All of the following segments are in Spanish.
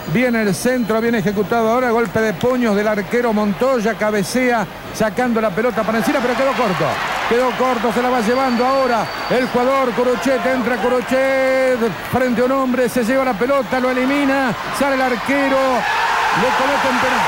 Viene el centro, bien ejecutado ahora, golpe de puños del arquero Montoya, cabecea, sacando la pelota para encima, pero quedó corto, se la va llevando ahora el jugador Corochet, entra Corochet, frente a un hombre, se lleva la pelota, lo elimina, sale el arquero, le coloca en penal,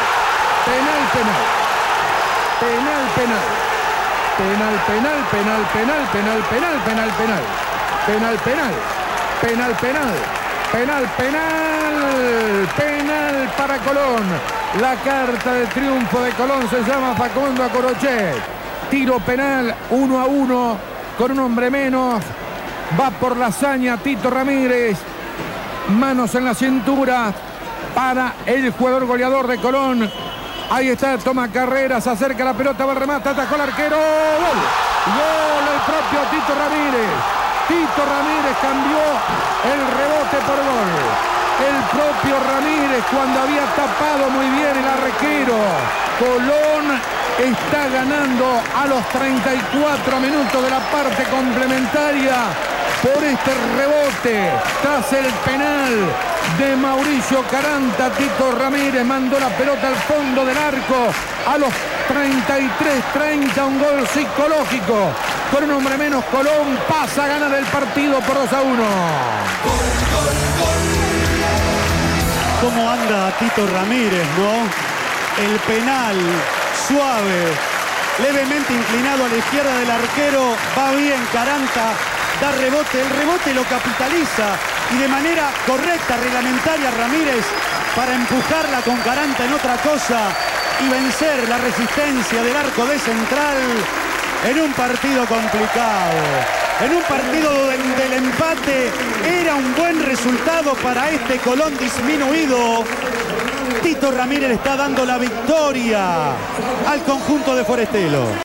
penal para Colón. La carta de triunfo de Colón se llama Facundo Corochet. Tiro penal 1-1 con un hombre menos. Va por la hazaña Tito Ramírez. Manos en la cintura para el jugador goleador de Colón. Ahí está, toma carrera, se acerca la pelota, va el remate, atajó el arquero. Gol el propio Tito Ramírez. Tito Ramírez cambió el rebote por gol. El propio Ramírez cuando había tapado muy bien el arquero. Colón está ganando a los 34 minutos de la parte complementaria por este rebote. Tras el penal de Mauricio Caranta, Tito Ramírez mandó la pelota al fondo del arco. A los 33-30, un gol psicológico. Con un hombre menos, Colón pasa a ganar el partido por 2-1. ¿Cómo anda Tito Ramírez, no? El penal, suave, levemente inclinado a la izquierda del arquero. Va bien Caranta, da rebote. El rebote lo capitaliza y de manera correcta, reglamentaria, Ramírez, para empujarla con Caranta en otra cosa y vencer la resistencia del arco de Central en un partido complicado. En un partido donde el empate era un buen resultado para este Colón disminuido. Tito Ramírez está dando la victoria al conjunto de Forestelo.